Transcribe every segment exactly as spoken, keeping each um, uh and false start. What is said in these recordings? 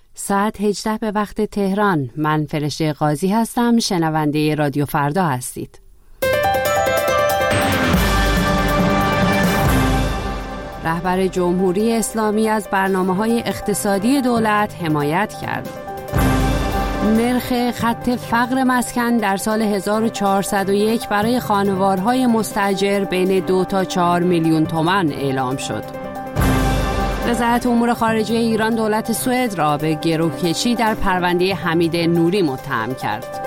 ساعت هجده به وقت تهران. من فرشته قاضی هستم. شنونده رادیو فردا هستید. رهبر جمهوری اسلامی از برنامه‌های اقتصادی دولت حمایت کرد. نرخ خط فقر مسکن در سال هزار و چهارصد و یک برای خانوارهای مستاجر بین دو تا چهار میلیون تومان اعلام شد. وزارت امور خارجه ایران دولت سوئد را به گروکشی در پرونده حمید نوری متهم کرد.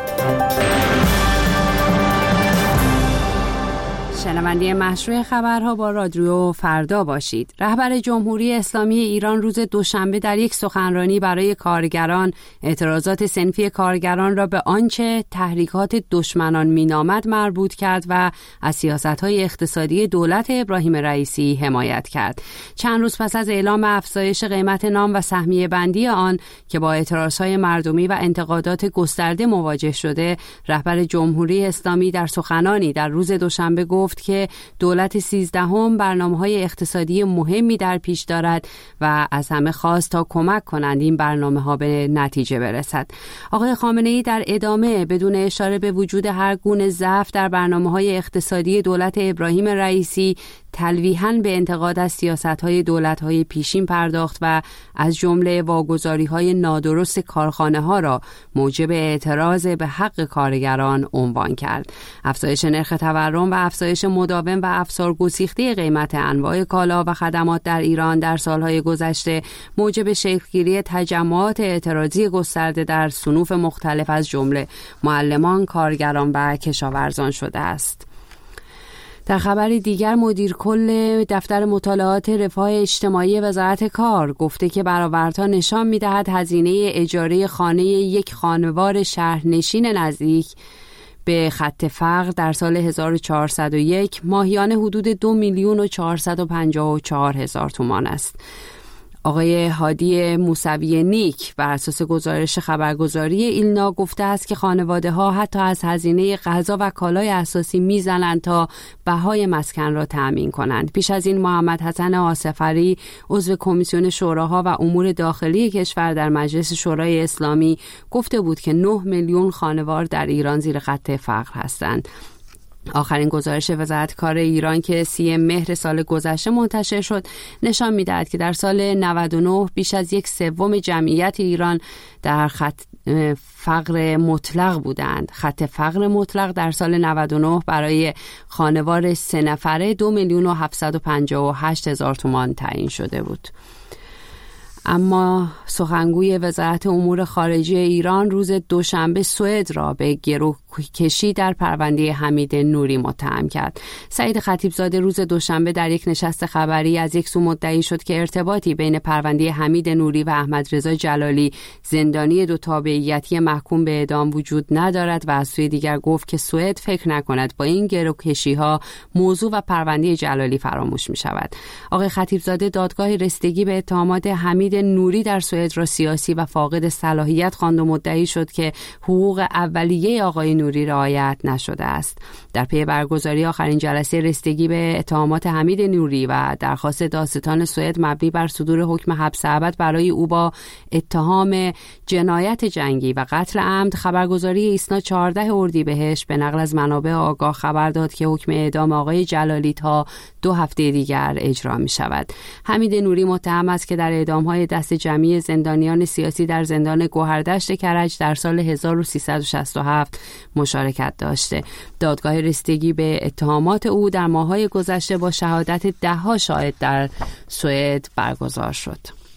شنونده مشروع خبرها با رادیو فردا باشید. رهبر جمهوری اسلامی ایران روز دوشنبه در یک سخنرانی برای کارگران اعتراضات صنفی کارگران را به آنچه تحریکات دشمنان مینامد مربوط کرد و از سیاست‌های اقتصادی دولت ابراهیم رئیسی حمایت کرد. چند روز پس از اعلام افزایش قیمت نان و سهمیه بندی آن که با اعتراضهای مردمی و انتقادات گسترده مواجه شده، رهبر جمهوری اسلامی در سخنانی در روز دوشنبه گفت که دولت سیزدهم برنامه‌های اقتصادی مهمی در پیش دارد و از همه خواست تا کمک کنند این برنامه‌ها به نتیجه برسد. آقای خامنه‌ای در ادامه بدون اشاره به وجود هر گونه ضعف در برنامه‌های اقتصادی دولت ابراهیم رئیسی تلویحاً به انتقاد از سیاست‌های دولت‌های پیشین پرداخت و از جمله واگذاری‌های نادرست کارخانه‌ها را موجب اعتراض به حق کارگران عنوان کرد. افزایش نرخ تورم و افزایش مداوم و افسار گسیخته قیمت انواع کالا و خدمات در ایران در سالهای گذشته موجب شکل‌گیری تجمعات اعتراضی گسترده در صنوف مختلف از جمله معلمان، کارگران و کشاورزان شده است. در خبری دیگر مدیر کل دفتر مطالعات رفاه اجتماعی وزارت کار گفته که برآوردها نشان می‌دهد هزینه اجاره خانه یک خانوار شهرنشین نزدیک به خط فقر در سال هزار و چهارصد و یک ماهیانه حدود دو میلیون و چهارصد و پنجاه و چهار هزار تومان است. آقای هادی موسوی نیک بر اساس گزارش خبرگزاری ایلنا گفته است که خانواده ها حتی از هزینه غذا و کالای اساسی میزنند تا بهای مسکن را تأمین کنند. پیش از این محمد حسن آصفری عضو کمیسیون شوراها و امور داخلی کشور در مجلس شورای اسلامی گفته بود که نه میلیون خانوار در ایران زیر خط فقر هستند. آخرین گزارش وزارت کار ایران که سی مهر سال گذشته منتشر شد نشان می‌دهد که در سال نود و نه بیش از یک سوم جمعیت ایران در خط فقر مطلق بودند. خط فقر مطلق در سال نود و نه برای خانوار سه نفره دو میلیون و هفتصد و پنجاه و هشت هزار تومان تعیین شده بود. اما سخنگوی وزارت امور خارجه ایران روز دوشنبه سوئد را به گروکشی در پرونده حمید نوری متهم کرد. سعید خطیبزاده روز دوشنبه در یک نشست خبری از یک سو مدعی شد که ارتباطی بین پرونده حمید نوری و احمد رضا جلالی زندانی دو تابعیتی محکوم به اعدام وجود ندارد و از سوی دیگر گفت که سوئد فکر نکند با این گروکشی ها موضوع و پرونده جلالی فراموش می شود. آقای خطیبزاده دادگاه رسیدگی به اتهامات حمید نوری در سوئد را سیاسی و فاقد صلاحیت خواند و مدعی شد که حقوق اولیه آقای نوری رعایت نشده است. در پی برگزاری آخرین جلسه رسیدگی به اتهامات حمید نوری و درخواست دادستان سوئد مبنی بر صدور حکم حبس ابد برای او با اتهام جنایت جنگی و قتل عمد، خبرگزاری ایسنا چهارده اردیبهشت به نقل از منابع آگاه خبر داد که حکم اعدام آقای جلالی تا دو هفته دیگر اجرا می شود. حمید نوری متهم است که در اعدام‌های دست جمعی زندانیان سیاسی در زندان گوهردشت کرج در سال هزار و سیصد و شصت و هفت مشارکت داشته. دادگاه رسیدگی به اتهامات او در ماه‌های گذشته با شهادت ده‌ها شاهد در سوئد برگزار شد.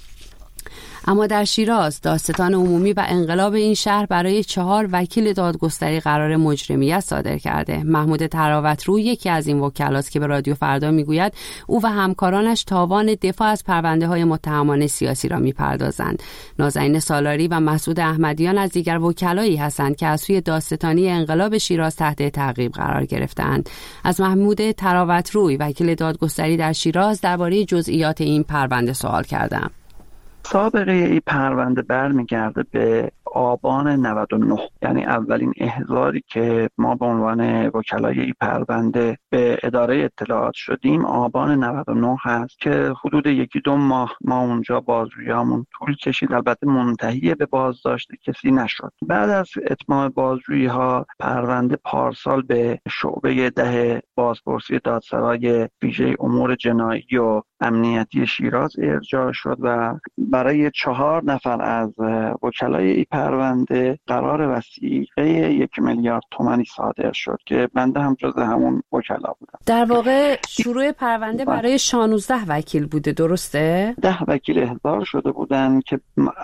اما در شیراز دادستان عمومی و انقلاب این شهر برای چهار وکیل دادگستری قرار مجرمیت صادر کرده. محمود تراوترو یکی از این وکلاست که به رادیو فردا میگوید او و همکارانش تاوان دفاع از پرونده های متهمان سیاسی را میپردازند. نازنین سالاری و مسعود احمدیان از دیگر وکلایی هستند که از سوی دادستانی انقلاب شیراز تحت تعقیب قرار گرفتند. از محمود تراوتروی وکیل دادگستری در شیراز درباره جزئیات این پرونده سوال کردم. سابقه این پرونده برمیگرده به آبان نود و نه، یعنی اولین احضاری که ما به عنوان وکلای این پرونده به اداره اطلاعات شدیم آبان نود و نه هست که حدود یکی دو ماه ما اونجا بازجویی‌هامون طول کشید. البته منتهی به بازداشت کسی نشد. بعد از اتمام بازجویی‌ها پرونده پارسال به شعبه ده بازپرسی دادسرای ویژه امور جنایی و امنیتی شیراز ارجاع شد و برای چهار نفر از وکلای این پرونده قرار وثیقه یک میلیارد تومانی صادر شد که بنده هم جز همون وکلا بودم. در واقع شروع پرونده برای شانزده وکیل بوده، درسته؟ ده وکیل احضار شده بودن که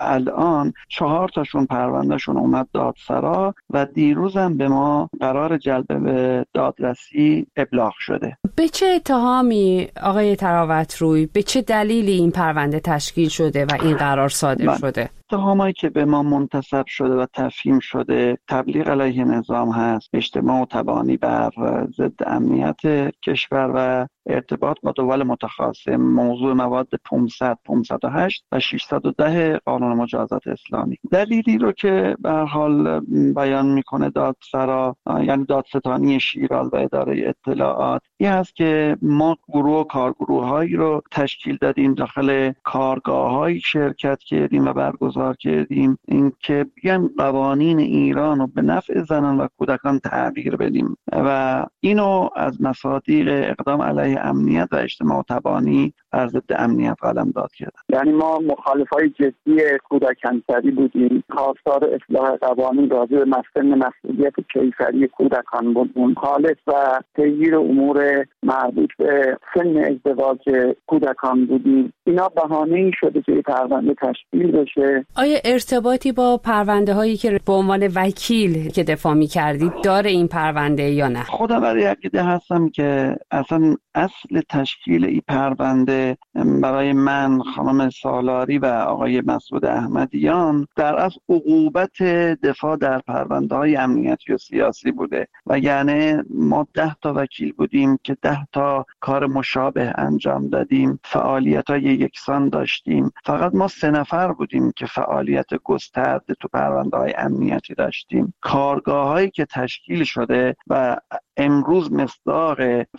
الان چهار تاشون پروندهشون اومد دادسرا و دیروزم به ما قرار جلب به دادرسی ابلاغ شده. به چه اتهامی آقای تراوتروی، به چه دلیلی این پرونده تشکیل شده و این قرار صادر من. شده؟ اتهامایی که به ما منتسب شده و تفهیم شده تبلیغ علیه نظام هست، اجتماع و تبانی بر ضد امنیت کشور و ارتباط با دول متخاصم، موضوع مواد پانصد، پانصد و هشت و ششصد و ده قانون مجازات اسلامی. دلیلی رو که به هر حال بیان میکنه دادسرا، یعنی دادستانی شیراز و اداره اطلاعات، این هست که ما گروه و کارگروه‌هایی رو تشکیل دادیم، داخل کارگاه‌های شرکت کردیم و برگزار کردیم اینکه بیایم قوانین ایران رو به نفع زنان و کودکان تغییر بدیم و اینو از مصادیق اقدام علیه امنیت و اجتماع و تبانی بر ضد امنیت قلمداد کردن. یعنی ما مخالفای جدی کودکانسری بودیم، خواستار اصلاح قوانین راجع به مسئله مسئولیت کیفری کودکان بودیم، خالص و پیگیر امور مربوط به سن ازدواج کودکان بودیم. اینا بهانه‌ای شده که پرونده تشکیل بشه. آیا ارتباطی با پرونده هایی که به عنوان وکیل که دفاع می‌کردید داره این پرونده یا نه؟ خودم برای عقیده هستم که اصلا اصل تشکیل این پرونده برای من، خانم سالاری و آقای مسعود احمدیان در اصل عقوبت دفاع در پرونده های امنیتی و سیاسی بوده و یعنی ما ده تا وکیل بودیم که ده تا کار مشابه انجام دادیم، فعالیت های یکسان داشتیم. فقط ما سه نفر بودیم که فعالیت گسترده تو پرونده های امنیتی داشتیم. کارگاه هایی که تشکیل شده و امروز مصداق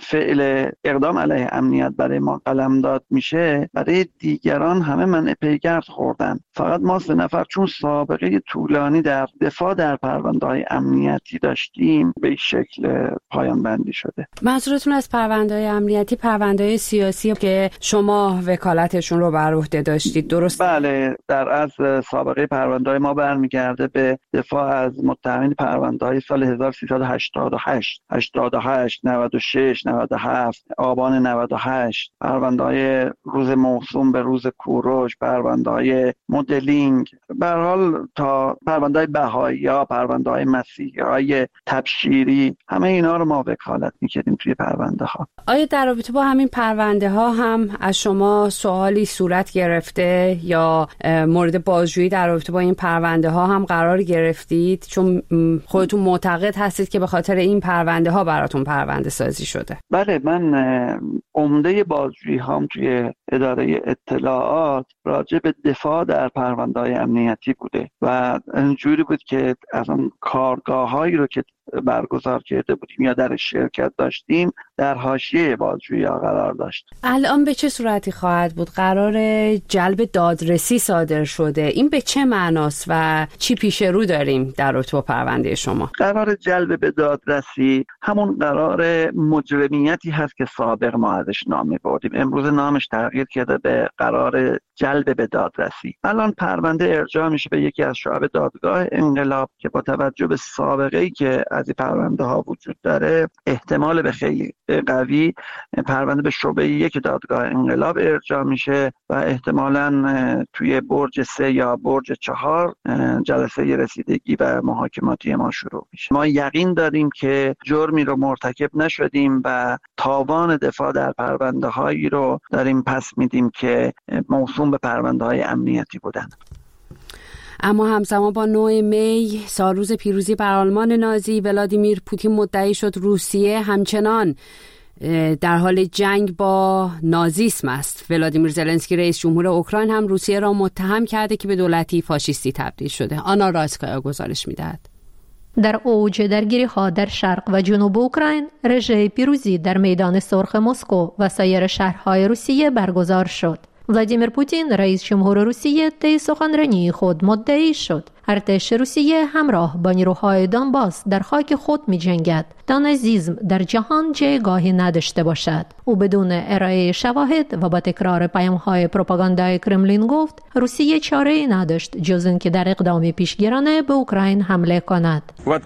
فعل اقدام علیه امنیت برای ما قلمداد میشه، برای دیگران همه منع پیگرد خوردن. فقط ما سه نفر چون سابقه طولانی در دفاع در پرونده‌های امنیتی داشتیم به این شکل پایان بندی شده. منظورتون از پرونده‌های امنیتی پرونده‌های سیاسی که شما وکالتشون رو بر عهده داشتید، درست؟ بله، در از سابقه پرونده‌های ما برمیگرده به دفاع از متهمین پرونده‌های سال هزار و سیصد و هشتاد و هشت، هشتاد و هشت، نود و شش، نود و هفت، آبان نود و هشت، پرونده‌های روز موسوم به روز کوروش، پرونده‌های مدلینگ، به هر حال تا پرونده‌های بهائی‌ها، پرونده‌های مسیحی‌های تبشیری، همه اینا رو ما وکالت می‌کردیم توی پرونده‌ها. آیا در رابطه با همین پرونده‌ها هم از شما سوالی صورت گرفته یا مورد بازجویی در رابطه با این پرونده‌ها هم قرار گرفتید؟ چون خودتون معتقد هستید که به خاطر این پرونده‌ها براتون پرونده سازی شده. بله، من عمده بازجویی هام توی اداره اطلاعات راجع به دفاع در پرونده‌های امنیتی بوده و اینجوری بود که از اون کارگاه‌هایی رو که برگزار کرده بودیم یا در شرکت داشتیم در حاشیه بازجویی ها قرار داشت. الان به چه صورتی خواهد بود؟ قرار جلب دادرسی صادر شده. این به چه معناست و چی پیش رو داریم در رابطه با پرونده شما؟ قرار جلب به دادرسی همون قرار مجرمیتی هست که سابق ما ازش نام می‌بردیم. امروز نامش تغییر کرده به قرار جلب به دادرسی. الان پرونده ارجاع میشه به یکی از شعب دادگاه انقلاب که با توجه به سابقه‌ای که از این پرونده ها وجود داره احتمال به خیلی قوی پرونده به شعبه یک دادگاه انقلاب ارجاع میشه و احتمالاً توی برج سه یا برج چهار جلسه رسیدگی و محاکماتی ما شروع میشه. ما یقین داریم که جرمی رو مرتکب نشدیم و تاوان دفاع در پرونده هایی رو داریم پس میدیم که موسوم به پرونده های امنیتی بودن. اما همزمان با نه می سالروز پیروزی بر آلمان نازی، ولادیمیر پوتین مدعی شد روسیه همچنان در حال جنگ با نازیسم است. ولادیمیر زلنسکی رئیس جمهور اوکراین هم روسیه را متهم کرده که به دولتی فاشیستی تبدیل شده. آنا رایسکایا گزارش می‌دهد. در اوج درگیری‌ها در شرق و جنوب اوکراین، رژه پیروزی در میدان سرخ مسکو و سایر شهرهای روسیه برگزار شد. ولادیمیر پوتین رئیس جمهور روسیه طی سخنرانی خود مدعی شد ارتش روسیه همراه با نیروهای دونباس در خاک خود می جنگد تا نازیسم در جهان جایگاهی نداشته باشد. او بدون ارائه شواهد و با تکرار پیام‌های پروپاگاندای کرملین گفت روسیه چاره‌ای نداشت جز اینکه در اقدامی پیشگیرانه به اوکراین حمله کند.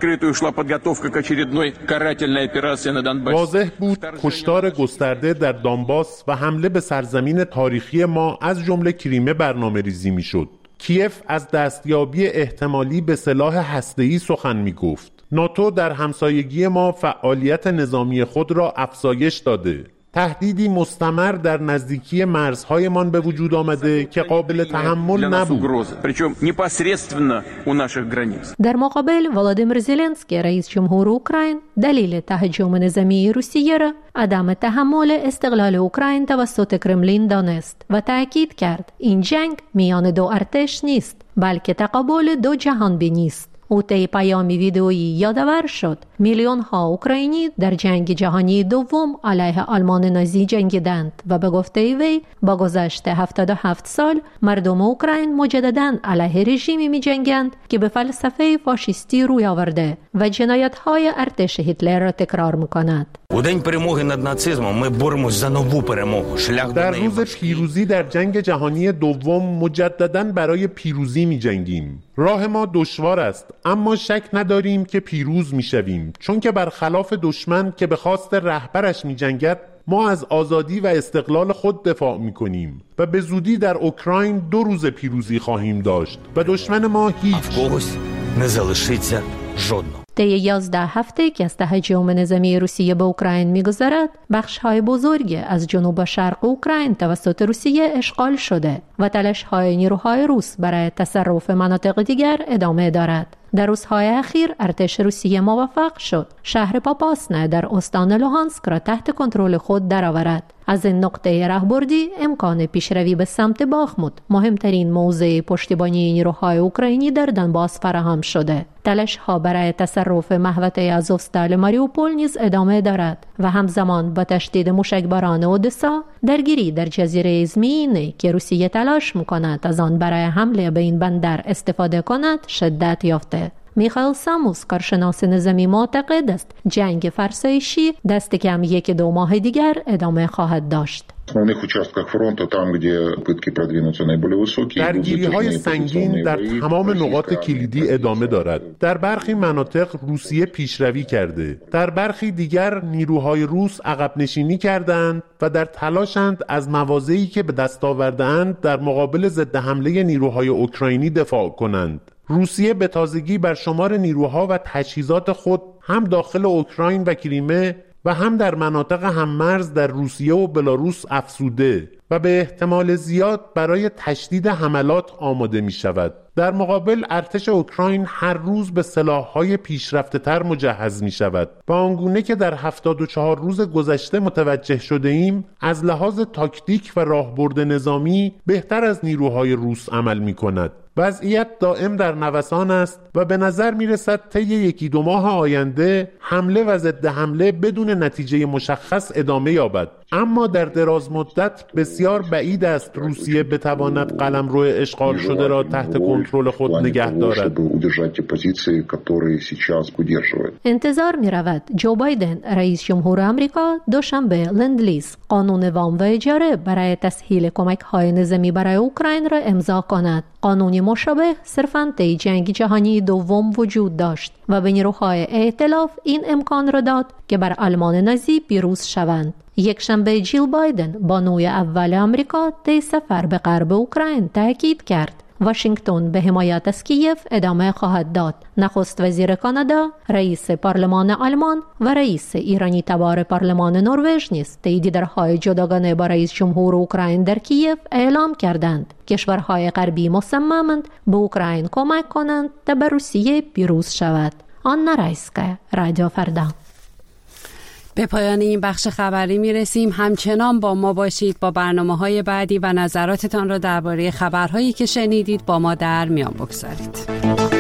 واضح بود کشتار گسترده در دونباس و حمله به سرزمین تاریخی ما از جمله کریمه برنامه‌ریزی می‌شد. کیف از دستیابی احتمالی به سلاح هسته‌ای سخن می‌گفت. ناتو در همسایگی ما فعالیت نظامی خود را افزایش داده. تهدیدی مستمر در نزدیکی مرزهایمان به وجود آمده که قابل تحمل نبود. در مقابل ولادیمیر زلنسکی رئیس جمهور اوکراین دلیل تهاجم نظامی روسیه را عدم تحمل استقلال اوکراین توسط کرملین دانست و تأکید کرد این جنگ میان دو ارتش نیست بلکه تقابل دو جهان بینی است. او طی پیامی ویدئویی یادآور شد میلیون ها اوکراینی در جنگ جهانی دوم علیه آلمان نازی جنگیدند و به گفته وی با گذشت هفتاد و هفت سال مردم اوکراین مجدداً علیه رژیمی می جنگند که به فلسفه فاشیستی روی آورده و جنایت های ارتش هیتلر را تکرار می کند. در روز پیروزی در جنگ جهانی دوم مجدداً برای پیروزی می جنگیم. راه ما دشوار است اما شک نداریم که پیروز می شویم، چون که برخلاف دشمن که به خواست رهبرش می جنگد ما از آزادی و استقلال خود دفاع می کنیم و به زودی در اوکراین دو روز پیروزی خواهیم داشت و دشمن ما هیچ. طی یازده هفته که از تهاجم نظامی روسیه به اوکراین می‌گذرد، بخش‌های بزرگی از جنوب و شرق اوکراین توسط روسیه اشغال شده و تلاش‌های نیروهای روس برای تصرف مناطق دیگر ادامه دارد. در روزهای اخیر ارتش روسیه موفق شد شهر پاپاسنه در استان لوهانسک را تحت کنترل خود درآورد. از این نقطه راهبردی امکان پیشروی به سمت باخموت، مهمترین موضع پشتیبانی نیروهای اوکراینی در دونباس فراهم شده. تلاش‌ها برای تصرف محوطه آزوفستال ماریوپول نیز ادامه دارد و همزمان با تشدید موشکباران اودسا درگیری در جزیره زمینی که روسیه تلاش می‌کند از آن برای حمله به این بندر استفاده کند شدت یافته. میخائیل ساموس کارشناس نظامی معتقد است جنگ فرسایشی دست کم یک دو ماه دیگر ادامه خواهد داشت. درگیری‌های سنگین در تمام نقاط کلیدی ادامه دارد. در برخی مناطق روسیه پیشروی کرده، در برخی دیگر نیروهای روس عقب نشینی کردند و در تلاشند از مواضعی که به دست آورده‌اند در مقابل ضد حمله نیروهای اوکراینی دفاع کنند. روسیه به تازگی بر شمار نیروها و تجهیزات خود هم داخل اوکراین و کریمه و هم در مناطق هممرز در روسیه و بلاروس افزوده و به احتمال زیاد برای تشدید حملات آماده می شود. در مقابل ارتش اوکراین هر روز به سلاح‌های پیشرفته‌تر مجهز می شود و آنگونه که در هفتاد و چهار روز گذشته متوجه شده ایم از لحاظ تاکتیک و راهبرد نظامی بهتر از نیروهای روس عمل می کند. وضعیت دائم در نوسان است و به نظر می رسد طی یکی دو ماه آینده حمله و ضد حمله بدون نتیجه مشخص ادامه یابد. اما در دراز مدت بسیار بعید است روسیه بتواند قلمرو اشغال شده را تحت کنترل خود نگه دارد. انتظار می رود جو بایدن رئیس جمهور آمریکا دوشنبه لندلیز قانون وام و اجاره برای تسهیل کمک های نظامی برای اوکراین را امضا کند. قانونی مشابه صرفاً طی جنگ جهانی دوم وجود داشت و به نیروهای ائتلاف این امکان را داد که بر آلمان نازی پیروز شوند. یک شنبه جیل بایدن بانوی اول آمریکا طی سفر به غرب اوکراین تاکید کرد واشنگتن به حمایت از کیف ادامه خواهد داد. نخست وزیر کانادا، رئیس پارلمان آلمان و رئیس ایرانی تبار پارلمان نروژ نیز طی دیدارهای جداگانه با رئیس جمهور اوکراین در کیف اعلام کردند کشورهای غربی مصممند به اوکراین کمک کنند تا بر روسیه پیروز شود. آنا رایسکایا، رادیو فردا. به پایان این بخش خبری میرسیم. همچنان با ما باشید. با برنامه‌های بعدی و نظراتتان را درباره خبرهایی که شنیدید با ما در میان بگذارید.